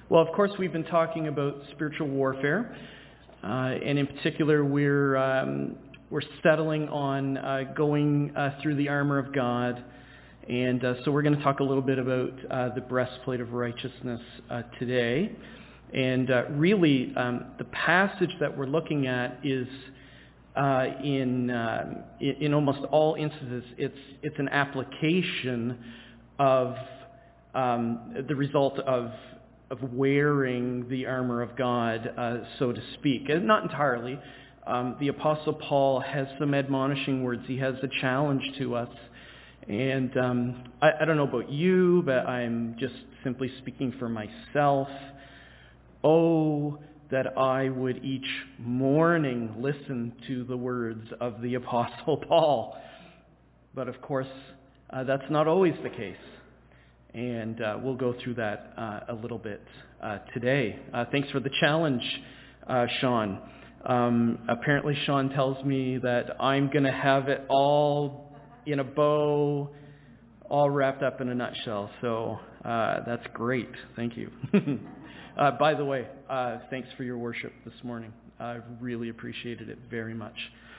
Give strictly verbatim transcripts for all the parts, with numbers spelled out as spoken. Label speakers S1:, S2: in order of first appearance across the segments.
S1: Well, of course, we've been talking about spiritual warfare, uh, and in particular, we're um, we're settling on uh, going uh, through the armor of God, and uh, so we're going to talk a little bit about uh, the breastplate of righteousness uh, today. And uh, really, um, the passage that we're looking at is uh, in, uh, in in almost all instances, it's it's an application of um, the result of of wearing the armor of God, uh, so to speak. And not entirely. Um, the Apostle Paul has some admonishing words. He has a challenge to us. And um, I, I don't know about you, but I'm just simply speaking for myself. Oh, that I would each morning listen to the words of the Apostle Paul. But of course, uh, that's not always the case. And uh, we'll go through that uh, a little bit uh, today. Uh, thanks for the challenge, uh, Sean. Um, apparently, Sean tells me that I'm going to have it all in a bow, all wrapped up in a nutshell. So uh, that's great. Thank you. uh, by the way, uh, thanks for your worship this morning. I really appreciated it very much.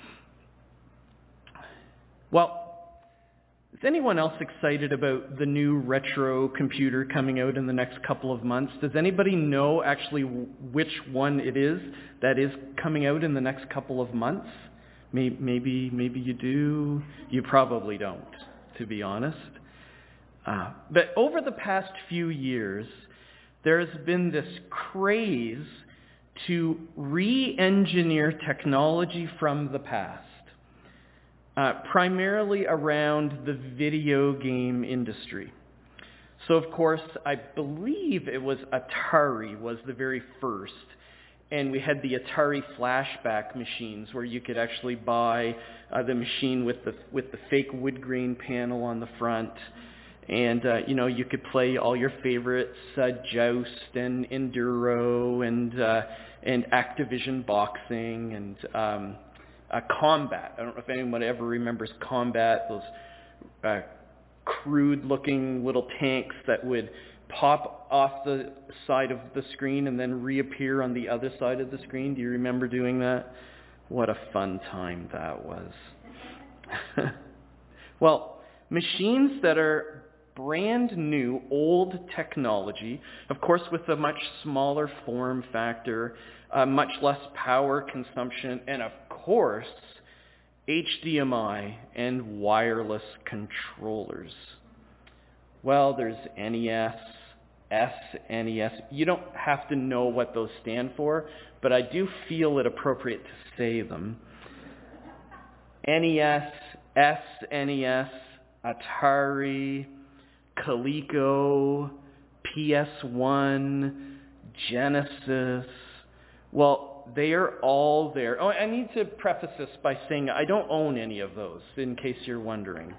S1: Well, is anyone else excited about the new retro computer coming out in the next couple of months? Does anybody know actually which one it is that is coming out in the next couple of months? Maybe, maybe you do. You probably don't, to be honest. Uh, but over the past few years, there has been this craze to re-engineer technology from the past. Uh, primarily around the video game industry. So, of course, I believe it was Atari was the very first. And we had the Atari flashback machines where you could actually buy uh, the machine with the with the fake wood grain panel on the front. And, uh, you know, you could play all your favorites, uh, Joust and Enduro and, uh, and Activision Boxing and... Um, Uh, Combat. I don't know if anyone ever remembers Combat, those uh, crude-looking little tanks that would pop off the side of the screen and then reappear on the other side of the screen. Do you remember doing that? What a fun time that was. Well, machines that are brand new, old technology, of course with a much smaller form factor, uh, much less power consumption, and of course, H D M I and wireless controllers. Well, there's N E S, S N E S. You don't have to know what those stand for, but I do feel it appropriate to say them. N E S, S N E S, Atari, Coleco, P S one, Genesis. Well, they are all there. Oh, I need to preface this by saying I don't own any of those, in case you're wondering.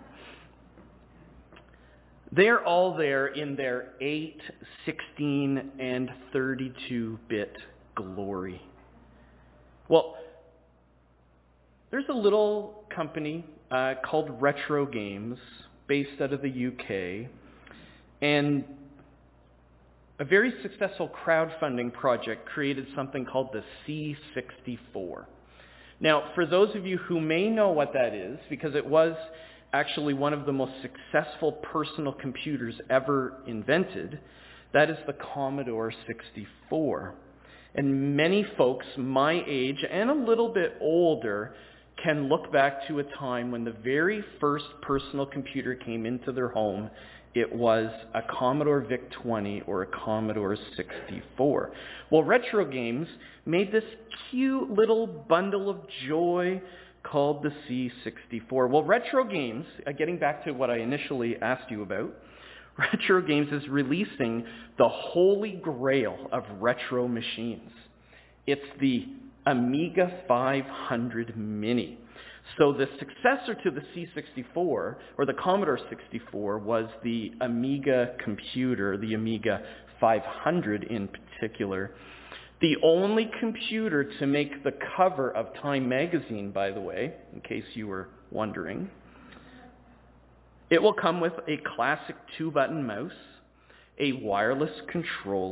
S1: They're all there in their eight, sixteen, and thirty-two bit glory. Well, there's a little company uh, called Retro Games, based out of the U K, and a very successful crowdfunding project created something called the C sixty-four. Now, for those of you who may know what that is, because it was actually one of the most successful personal computers ever invented, that is the Commodore sixty-four. And many folks my age and a little bit older can look back to a time when the very first personal computer came into their home. It was a Commodore VIC twenty or a Commodore sixty-four. Well, Retro Games made this cute little bundle of joy called the C sixty-four. Well, Retro Games, uh, getting back to what I initially asked you about, Retro Games is releasing the holy grail of retro machines. It's the Amiga five hundred Mini. So the successor to the C sixty-four, or the Commodore sixty-four, was the Amiga computer, the Amiga five hundred in particular. The only computer to make the cover of Time magazine, by the way, in case you were wondering. It will come with a classic two-button mouse, a wireless controller,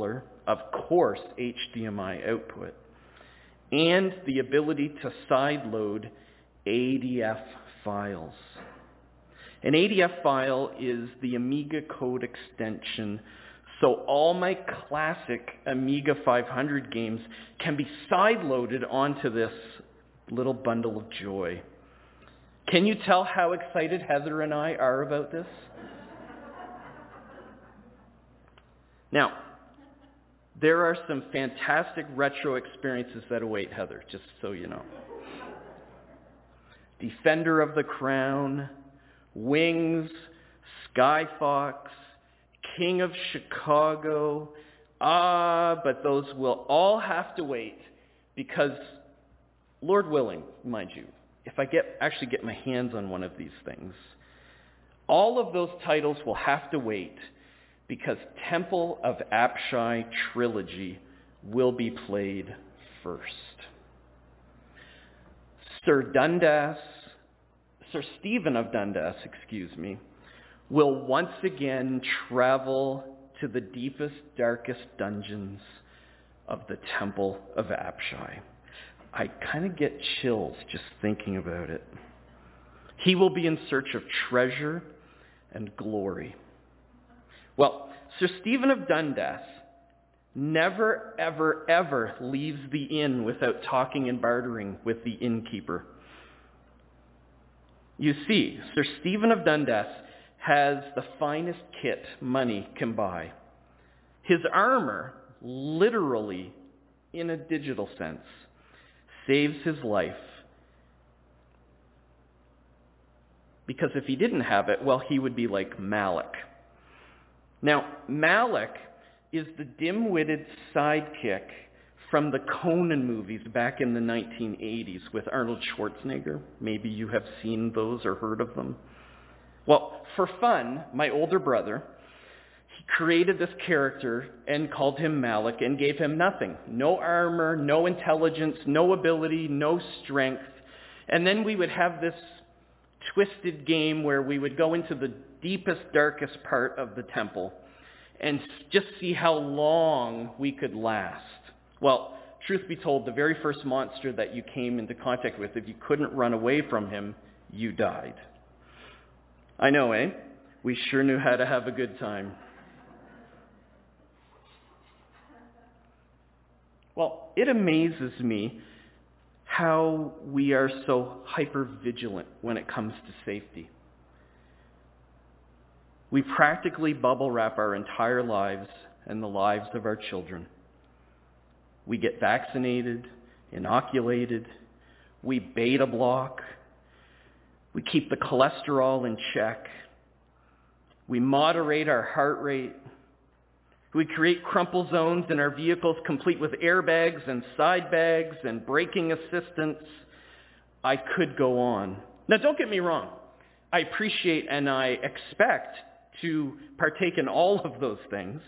S1: of course, H D M I output, and the ability to sideload A D F files. An A D F file is the Amiga code extension, so all my classic Amiga five hundred games can be sideloaded onto this little bundle of joy. Can you tell how excited Heather and I are about this? Now, there are some fantastic retro experiences that await Heather, just so you know. Defender of the Crown, Wings, Skyfox, King of Chicago. Ah, but those will all have to wait because, Lord willing, mind you, if I get actually get my hands on one of these things, all of those titles will have to wait because Temple of Apshai Trilogy will be played first. Sir Dundas, Sir Stephen of Dundas, excuse me, will once again travel to the deepest, darkest dungeons of the Temple of Apshai. I kind of get chills just thinking about it. He will be in search of treasure and glory. Well, Sir Stephen of Dundas never, ever, ever leaves the inn without talking and bartering with the innkeeper. You see, Sir Stephen of Dundas has the finest kit money can buy. His armor, literally in a digital sense, saves his life. Because if he didn't have it, well, he would be like Malik. Now, Malik is the dim-witted sidekick from the Conan movies back in the nineteen eighties with Arnold Schwarzenegger. Maybe you have seen those or heard of them. Well, for fun, my older brother, he created this character and called him Malik and gave him nothing. No armor, no intelligence, no ability, no strength. And then we would have this twisted game where we would go into the deepest, darkest part of the temple and just see how long we could last. Well, truth be told, the very first monster that you came into contact with, if you couldn't run away from him, you died. I know, eh? We sure knew how to have a good time. Well, it amazes me how we are so hyper-vigilant when it comes to safety. We practically bubble wrap our entire lives and the lives of our children. We get vaccinated, inoculated, we beta block, we keep the cholesterol in check, we moderate our heart rate, we create crumple zones in our vehicles complete with airbags and side bags and braking assistance. I could go on. Now, don't get me wrong. I appreciate and I expect to partake in all of those things.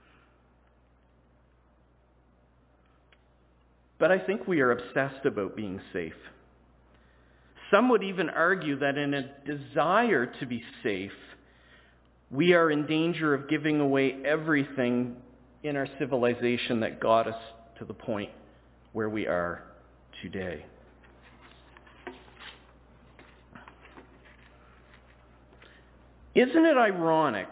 S1: But I think we are obsessed about being safe. Some would even argue that in a desire to be safe, we are in danger of giving away everything in our civilization that got us to the point where we are today. Isn't it ironic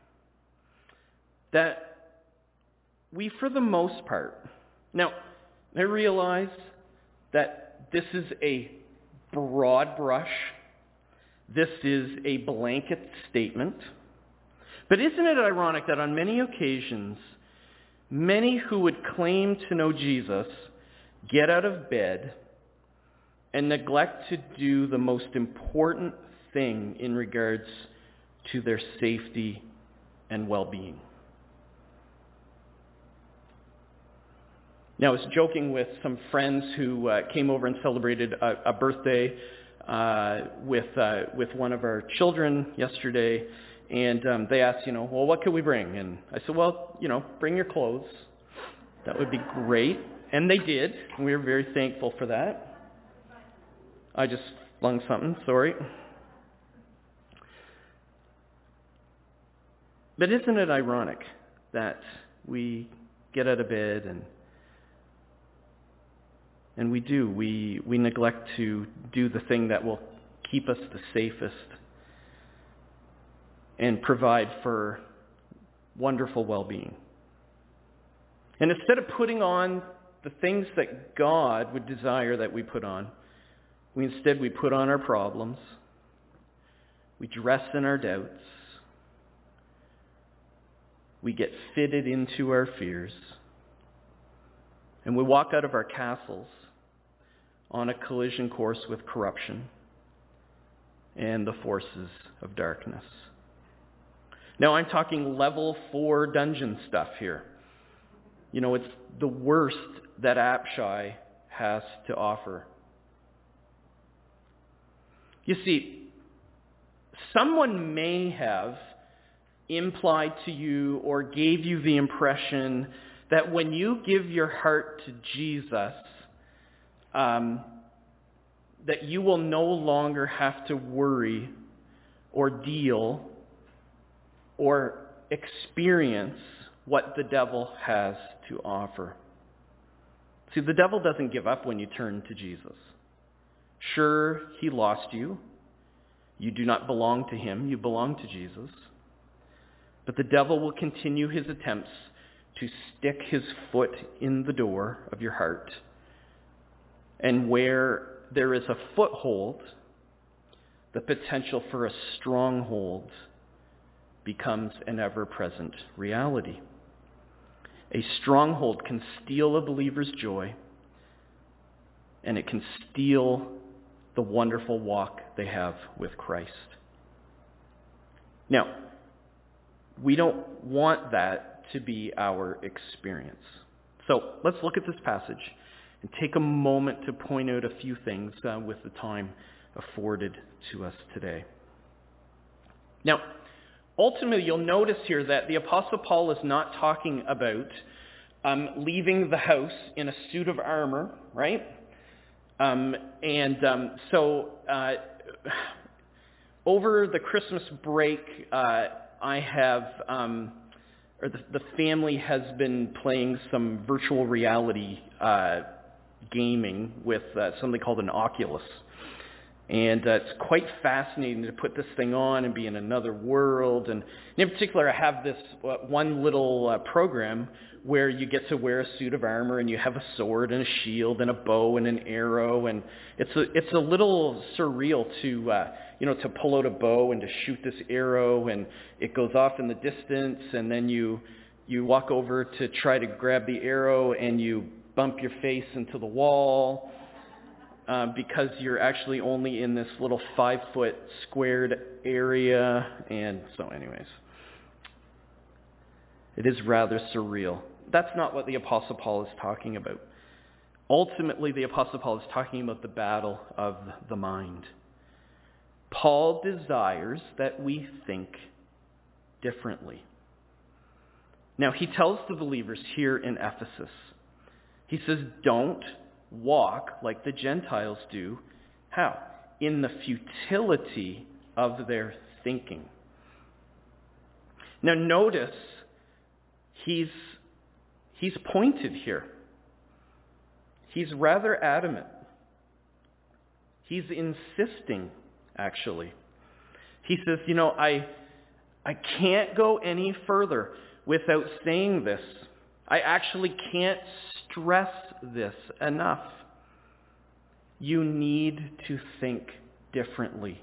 S1: that we, for the most part, now, I realize that this is a broad brush, this is a blanket statement, but isn't it ironic that on many occasions, many who would claim to know Jesus get out of bed and neglect to do the most important thing in regards to their safety and well-being? Now, I was joking with some friends who uh, came over and celebrated a, a birthday uh, with uh, with one of our children yesterday, and um, they asked, you know, well, what can we bring? And I said, well, you know, bring your clothes. That would be great. And they did. And we were very thankful for that. I just flung something, sorry. But isn't it ironic that we get out of bed, and and we do. We we neglect to do the thing that will keep us the safest and provide for wonderful well-being. And instead of putting on the things that God would desire that we put on, we instead we put on our problems, we dress in our doubts, we get fitted into our fears, and we walk out of our castles on a collision course with corruption and the forces of darkness. Now, I'm talking level four dungeon stuff here. You know, it's the worst that Apshai has to offer. You see, someone may have implied to you or gave you the impression that when you give your heart to Jesus, um, that you will no longer have to worry or deal or experience what the devil has to offer. See, the devil doesn't give up when you turn to Jesus. Sure, he lost you. You do not belong to him. You belong to Jesus. But the devil will continue his attempts to stick his foot in the door of your heart. And where there is a foothold, the potential for a stronghold becomes an ever-present reality. A stronghold can steal a believer's joy, and it can steal the wonderful walk they have with Christ. Now, we don't want that to be our experience. So let's look at this passage and take a moment to point out a few things uh, with the time afforded to us today. Now, ultimately, you'll notice here that the Apostle Paul is not talking about um, leaving the house in a suit of armor, right? Um, and um, so uh, over the Christmas break, uh, I have, um, or the, the family has been playing some virtual reality uh, gaming with uh, something called an Oculus. And uh, it's quite fascinating to put this thing on and be in another world. And in particular, I have this uh, one little uh, program where you get to wear a suit of armor and you have a sword and a shield and a bow and an arrow. And it's a, it's a little surreal to, uh, you know, to pull out a bow and to shoot this arrow, and it goes off in the distance, and then you, you walk over to try to grab the arrow and you bump your face into the wall. Uh, because you're actually only in this little five-foot squared area. And so anyways, it is rather surreal. That's not what the Apostle Paul is talking about. Ultimately, the Apostle Paul is talking about the battle of the mind. Paul desires that we think differently. Now, he tells the believers here in Ephesus, he says, don't walk like the Gentiles do. How? In the futility of their thinking. Now notice, he's, he's pointed here. He's rather adamant. He's insisting, actually. He says, you know, I, I can't go any further without saying this. I actually can't stress this enough. You need to think differently.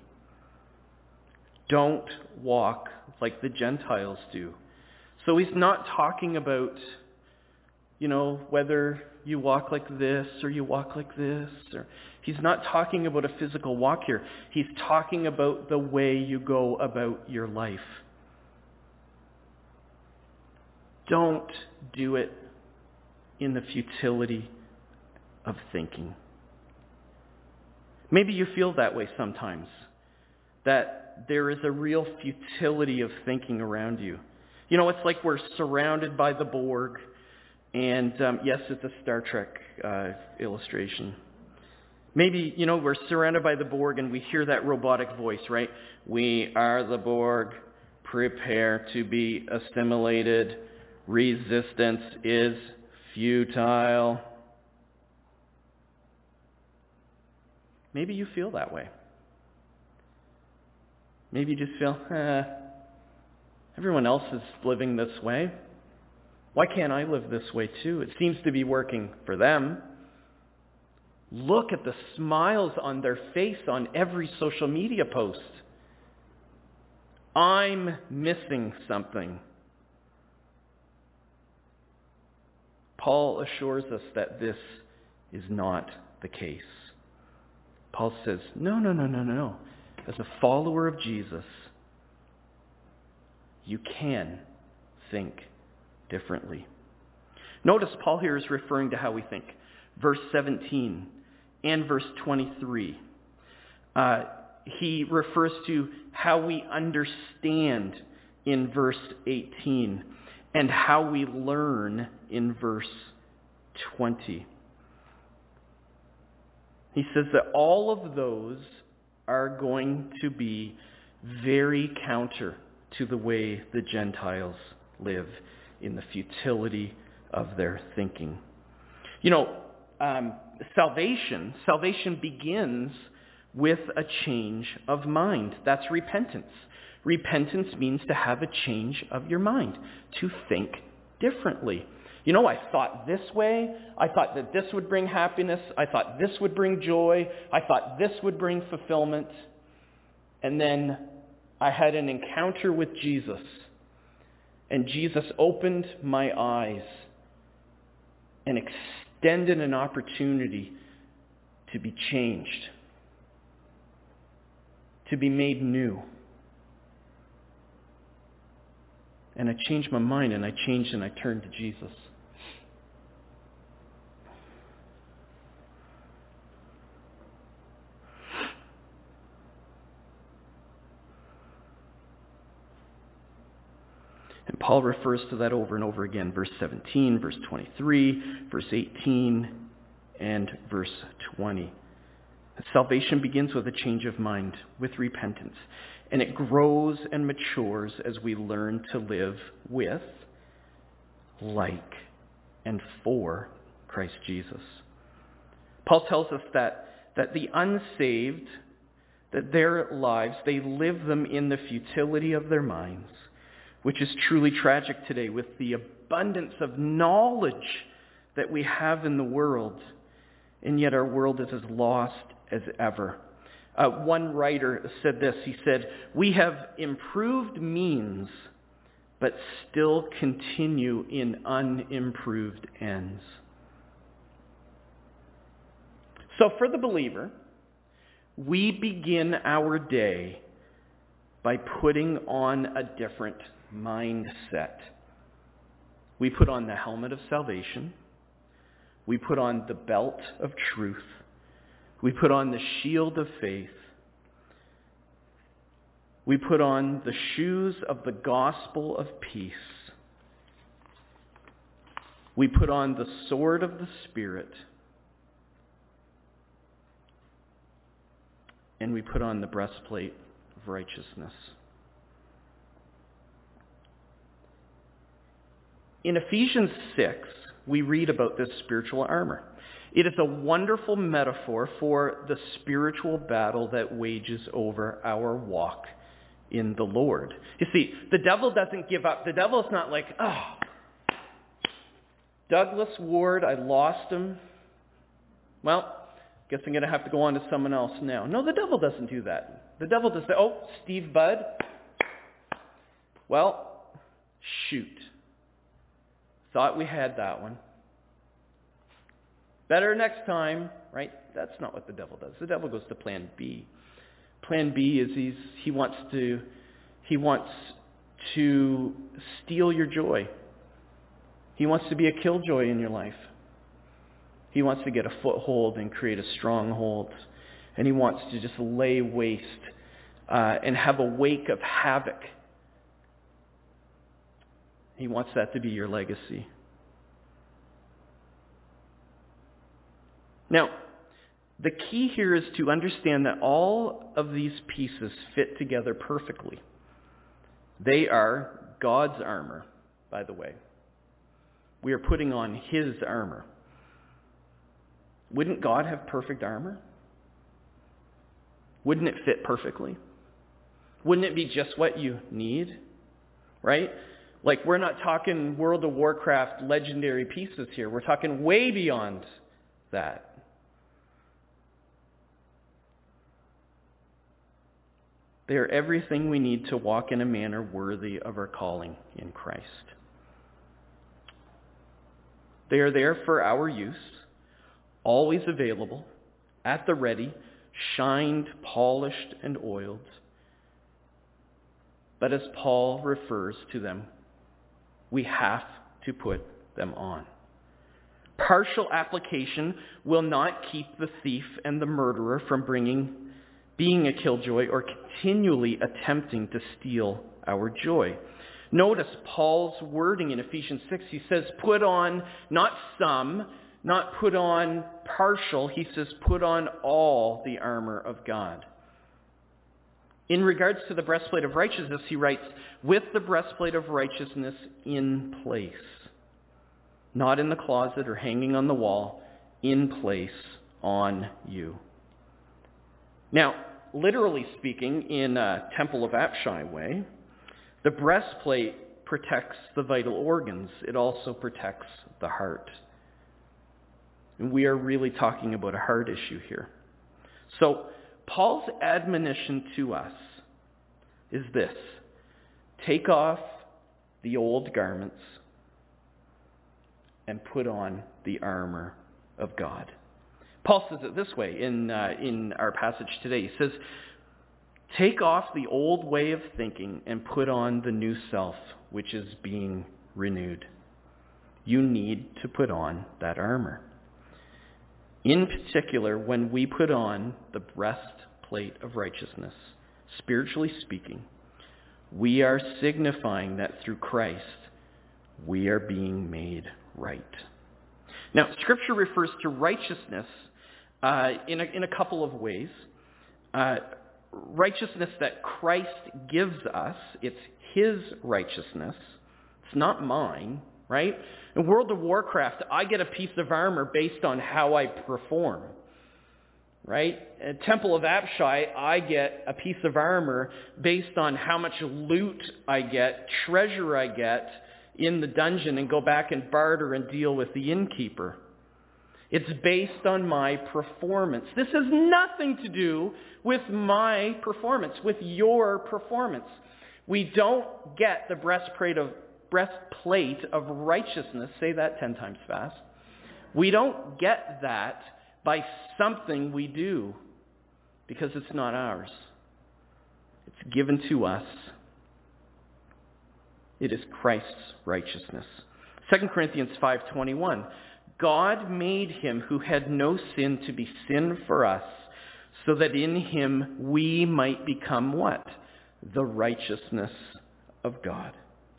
S1: Don't walk like the Gentiles do. So he's not talking about, you know, whether you walk like this or you walk like this. Or he's not talking about a physical walk here. He's talking about the way you go about your life. Don't do it in the futility of thinking. Maybe you feel that way sometimes, that there is a real futility of thinking around you. You know, it's like we're surrounded by the Borg, and um, yes, it's a Star Trek uh, illustration. Maybe, you know, we're surrounded by the Borg and we hear that robotic voice, right? We are the Borg, prepare to be assimilated. resistance is futile. Maybe you feel that way. Maybe you just feel, eh, everyone else is living this way. Why can't I live this way too? It seems to be working for them. Look at the smiles on their face on every social media post. I'm missing something. Paul assures us that this is not the case. Paul says, no, no, no, no, no. As a follower of Jesus, you can think differently. Notice Paul here is referring to how we think. Verse seventeen and verse twenty-three. Uh, he refers to how we understand in verse eighteen and how we learn in verse twenty. He says that all of those are going to be very counter to the way the Gentiles live, in the futility of their thinking. You know, um, salvation, salvation begins with a change of mind. That's repentance. Repentance means to have a change of your mind, to think differently. You know, I thought this way. I thought that this would bring happiness. I thought this would bring joy. I thought this would bring fulfillment. And then I had an encounter with Jesus. And Jesus opened my eyes and extended an opportunity to be changed, to be made new. And I changed my mind, and I changed and I turned to Jesus. And Paul refers to that over and over again. Verse seventeen, verse twenty-three, verse eighteen, and verse twenty. Salvation begins with a change of mind, with repentance. And it grows and matures as we learn to live with, like, and for Christ Jesus. Paul tells us that, that the unsaved, that their lives, they live them in the futility of their minds, which is truly tragic today with the abundance of knowledge that we have in the world. And yet our world is as lost as ever. Uh, one writer said this. He said, "We have improved means, but still continue in unimproved ends." So for the believer, we begin our day by putting on a different mindset. We put on the helmet of salvation. We put on the belt of truth. We put on the shield of faith. We put on the shoes of the gospel of peace. We put on the sword of the Spirit. And we put on the breastplate of righteousness. In Ephesians six, we read about this spiritual armor. It is a wonderful metaphor for the spiritual battle that wages over our walk in the Lord. You see, the devil doesn't give up. The devil is not like, oh, Douglas Ward, I lost him. Well, guess I'm going to have to go on to someone else now. No, the devil doesn't do that. The devil doesn't say, oh, Steve Budd. Well, shoot. Thought we had that one. Better next time, right? That's not what the devil does. The devil goes to plan B. Plan B is he's, he wants to he wants to steal your joy. He wants to be a killjoy in your life. He wants to get a foothold and create a stronghold. And he wants to just lay waste uh, and have a wake of havoc. He wants that to be your legacy. Now, the key here is to understand that all of these pieces fit together perfectly. They are God's armor, by the way. We are putting on his armor. Wouldn't God have perfect armor? Wouldn't it fit perfectly? Wouldn't it be just what you need? Right? Like, we're not talking World of Warcraft legendary pieces here. We're talking way beyond that. They are everything we need to walk in a manner worthy of our calling in Christ. They are there for our use, always available, at the ready, shined, polished, and oiled. But as Paul refers to them, we have to put them on. Partial application will not keep the thief and the murderer from bringing, being a killjoy or continually attempting to steal our joy. Notice Paul's wording in Ephesians six. He says, put on not some, not put on partial. He says, put on all the armor of God. In regards to the breastplate of righteousness, he writes, with the breastplate of righteousness in place. Not in the closet or hanging on the wall, in place on you. Now, literally speaking, in a Temple of Apshai way, the breastplate protects the vital organs. It also protects the heart. And we are really talking about a heart issue here. So, Paul's admonition to us is this: take off the old garments and put on the armor of God. Paul says it this way in uh, in our passage today. He says, take off the old way of thinking and put on the new self, which is being renewed. You need to put on that armor. In particular, when we put on the breastplate of righteousness, spiritually speaking, we are signifying that through Christ, we are being made right. Now, Scripture refers to righteousness uh, in, a, in a couple of ways. Uh, righteousness that Christ gives us, it's his righteousness. It's not mine. Right? In World of Warcraft, I get a piece of armor based on how I perform. Right? In Temple of Apshai, I get a piece of armor based on how much loot I get, treasure I get in the dungeon, and go back and barter and deal with the innkeeper. It's based on my performance. This has nothing to do with my performance, with your performance. We don't get the breastplate of breastplate of righteousness, say that ten times fast. We don't get that by something we do, because it's not ours. It's given to us. It is Christ's righteousness. Second Corinthians five twenty-one. God made him who had no sin to be sin for us, so that in him we might become what? The righteousness of God.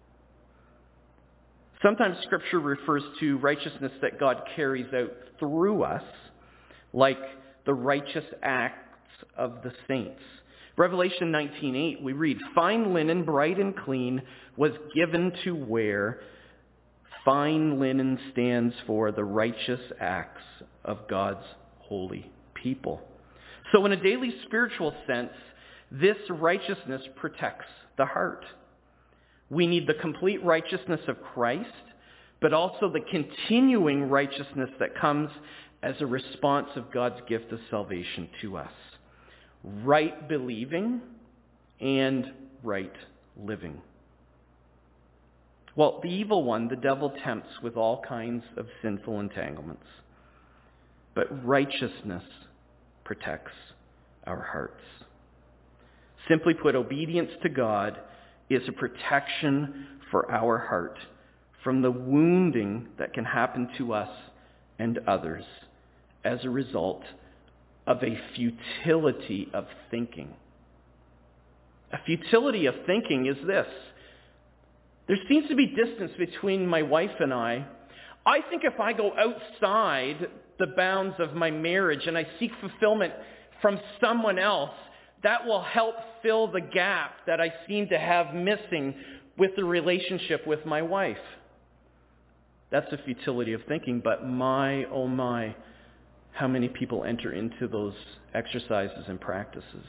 S1: Sometimes Scripture refers to righteousness that God carries out through us, like the righteous acts of the saints. Revelation nineteen eight, we read, fine linen, bright and clean, was given to wear. Fine linen stands for the righteous acts of God's holy people. So in a daily spiritual sense, this righteousness protects the heart. We need the complete righteousness of Christ, but also the continuing righteousness that comes as a response of God's gift of salvation to us. Right believing and right living. Well, the evil one, the devil, tempts with all kinds of sinful entanglements. But righteousness protects our hearts. Simply put, obedience to God is a protection for our heart from the wounding that can happen to us and others as a result of a futility of thinking. A futility of thinking is this: there seems to be distance between my wife and I. I think if I go outside the bounds of my marriage and I seek fulfillment from someone else, that will help fill the gap that I seem to have missing with the relationship with my wife. that's a futility of thinking, but my, oh my, how many people enter into those exercises and practices?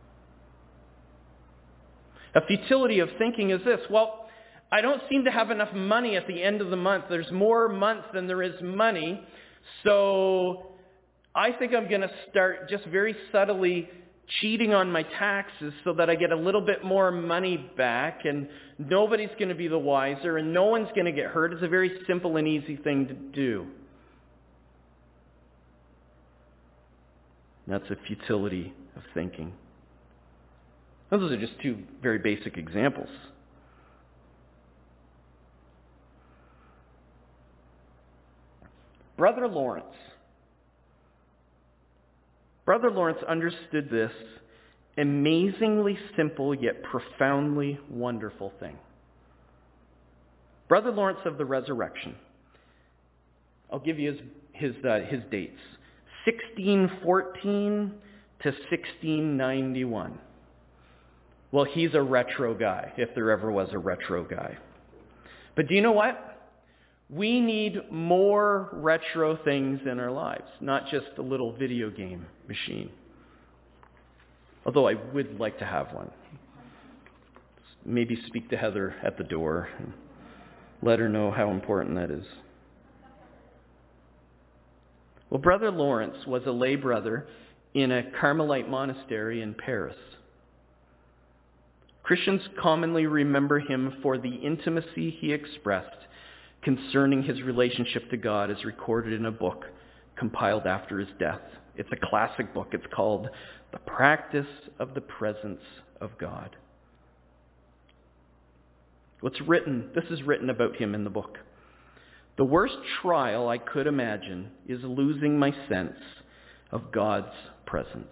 S1: A futility of thinking is this: well, I don't seem to have enough money at the end of the month. There's more months than there is money. So I think I'm going to start just very subtly cheating on my taxes so that I get a little bit more money back, and nobody's going to be the wiser and no one's going to get hurt. It's a very simple and easy thing to do. That's a futility of thinking. Those are just two very basic examples. Brother Lawrence. Brother Lawrence understood this amazingly simple yet profoundly wonderful thing. Brother Lawrence of the Resurrection. I'll give you his his, uh, his dates. sixteen fourteen to sixteen ninety-one. Well, he's a retro guy, if there ever was a retro guy. But do you know what? We need more retro things in our lives, not just a little video game machine. Although I would like to have one. Maybe speak to Heather at the door and let her know how important that is. Well, Brother Lawrence was a lay brother in a Carmelite monastery in Paris. Christians commonly remember him for the intimacy he expressed concerning his relationship to God, as recorded in a book compiled after his death. It's a classic book. It's called The Practice of the Presence of God. What's written, this is written about him in the book. The worst trial I could imagine is losing my sense of God's presence.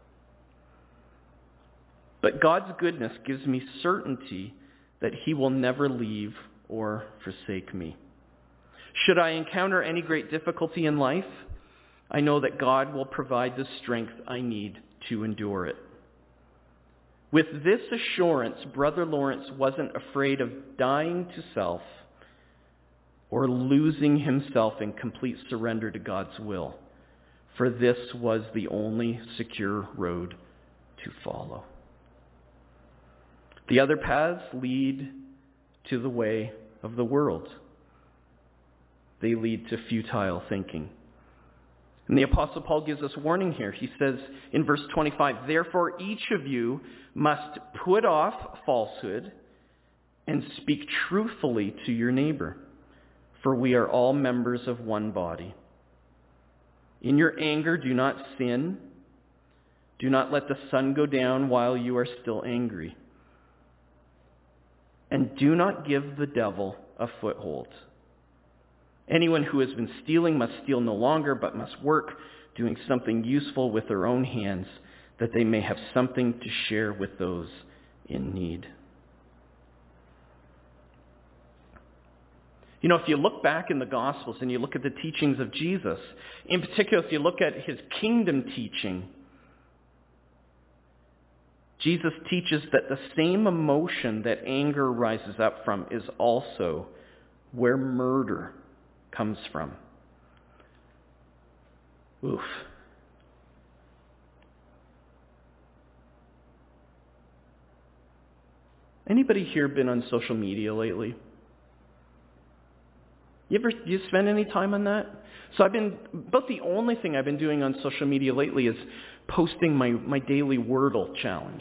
S1: But God's goodness gives me certainty that he will never leave or forsake me. Should I encounter any great difficulty in life, I know that God will provide the strength I need to endure it. With this assurance, Brother Lawrence wasn't afraid of dying to self or losing himself in complete surrender to God's will, for this was the only secure road to follow. The other paths lead to the way of the world. They lead to futile thinking. And the Apostle Paul gives us warning here. He says in verse twenty-five, "Therefore each of you must put off falsehood and speak truthfully to your neighbor, for we are all members of one body. In your anger do not sin. Do not let the sun go down while you are still angry. And do not give the devil a foothold. Anyone who has been stealing must steal no longer, but must work, doing something useful with their own hands, that they may have something to share with those in need." You know, if you look back in the Gospels and you look at the teachings of Jesus, in particular if you look at his kingdom teaching, Jesus teaches that the same emotion that anger rises up from is also where murder comes from. Oof. Anybody here been on social media lately? You ever you spend any time on that? So I've been, about the only thing I've been doing on social media lately is posting my, my daily Wordle challenge.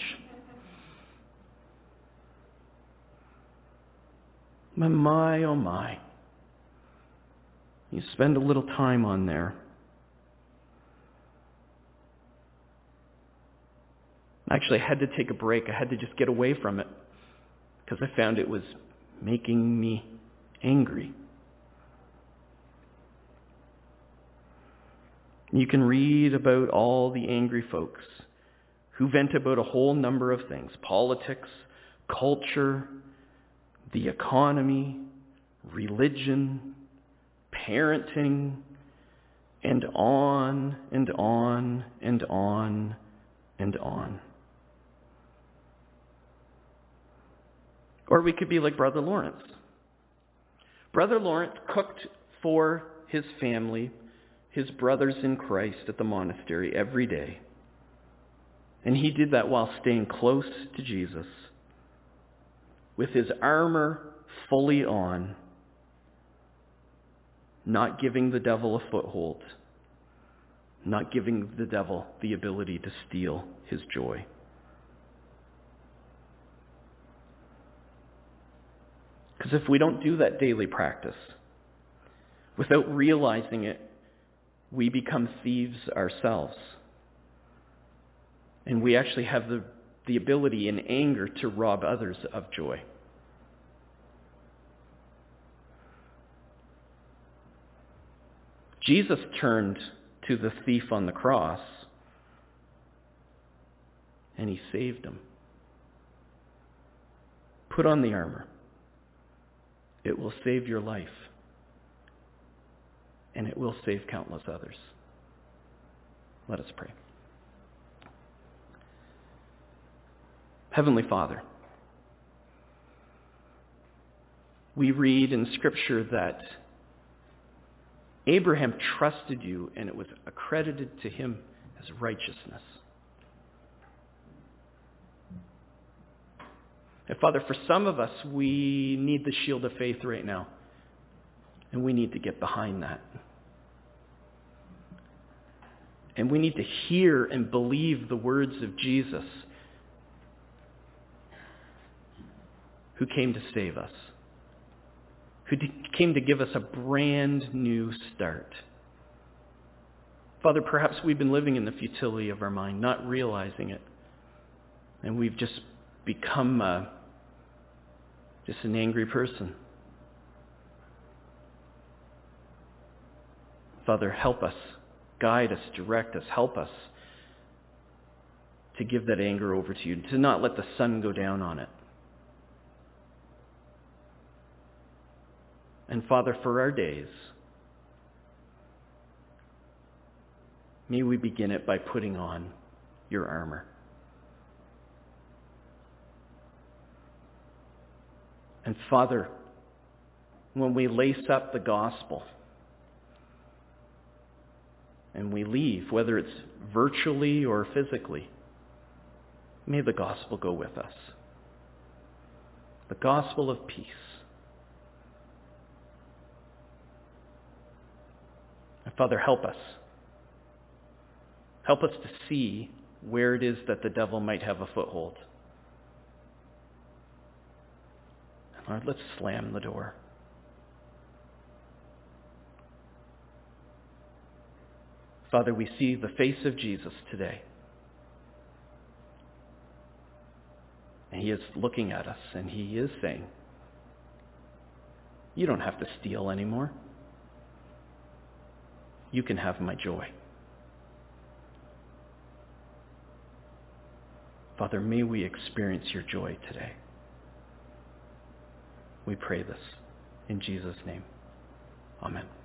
S1: My, my, oh my. You spend a little time on there. Actually, I had to take a break. I had to just get away from it because I found it was making me angry. You can read about all the angry folks who vent about a whole number of things: politics, culture, the economy, religion, parenting, and on and on and on and on. Or we could be like Brother Lawrence. Brother Lawrence cooked for his family, his brothers in Christ at the monastery every day. And he did that while staying close to Jesus, with his armor fully on, not giving the devil a foothold, not giving the devil the ability to steal his joy. Because if we don't do that daily practice, without realizing it, we become thieves ourselves. And we actually have the, the ability in anger to rob others of joy. Jesus turned to the thief on the cross, and he saved him. Put on the armor. It will save your life, and it will save countless others. Let us pray. Heavenly Father, we read in Scripture that Abraham trusted you, and it was accredited to him as righteousness. And Father, for some of us, we need the shield of faith right now, and we need to get behind that. And we need to hear and believe the words of Jesus, who came to save us, who came to give us a brand new start. Father, perhaps we've been living in the futility of our mind, not realizing it, and we've just become uh, just an angry person. Father, help us, guide us, direct us, help us to give that anger over to you, to not let the sun go down on it. And Father, for our days, may we begin it by putting on your armor. And Father, when we lace up the gospel and we leave, whether it's virtually or physically, may the gospel go with us. The gospel of peace. And Father, help us. Help us to see where it is that the devil might have a foothold. Lord, let's slam the door. Father, we see the face of Jesus today. And he is looking at us, and he is saying, you don't have to steal anymore. You can have my joy. Father, may we experience your joy today. We pray this in Jesus' name. Amen.